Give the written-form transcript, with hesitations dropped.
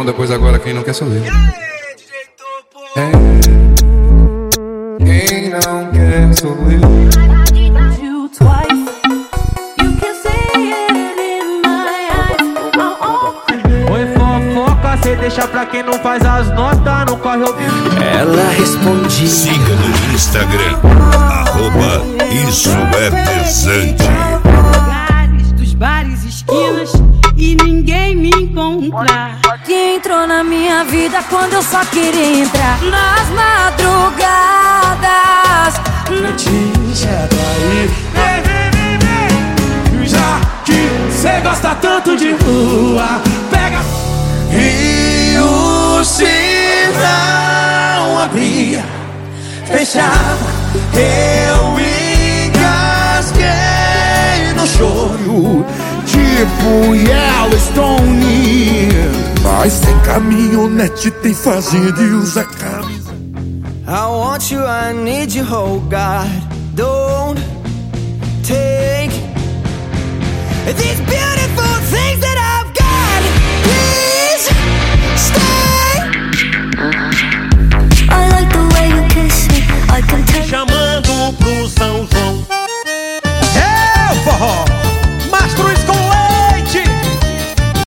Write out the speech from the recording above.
bom, depois agora quem não quer sou eu. É, quem não quer sou eu. Cê deixa pra quem não faz as notas, não corre ouvido. Ela respondia. Siga no Instagram, @Isso é Pesante. Lugares dos bares, esquinas e ninguém me encontrar. Que entrou na minha vida quando eu só queria entrar. Nas madrugadas, Notícia daí. Já que cê gosta tanto de rua, pega. E o sinal abria, fechava, eu engasguei no choro, tipo Yellowstone. Mas tem caminhonete, tem fazenda e usa camisa. I want you, I need you, oh God. Don't take these beautiful things that I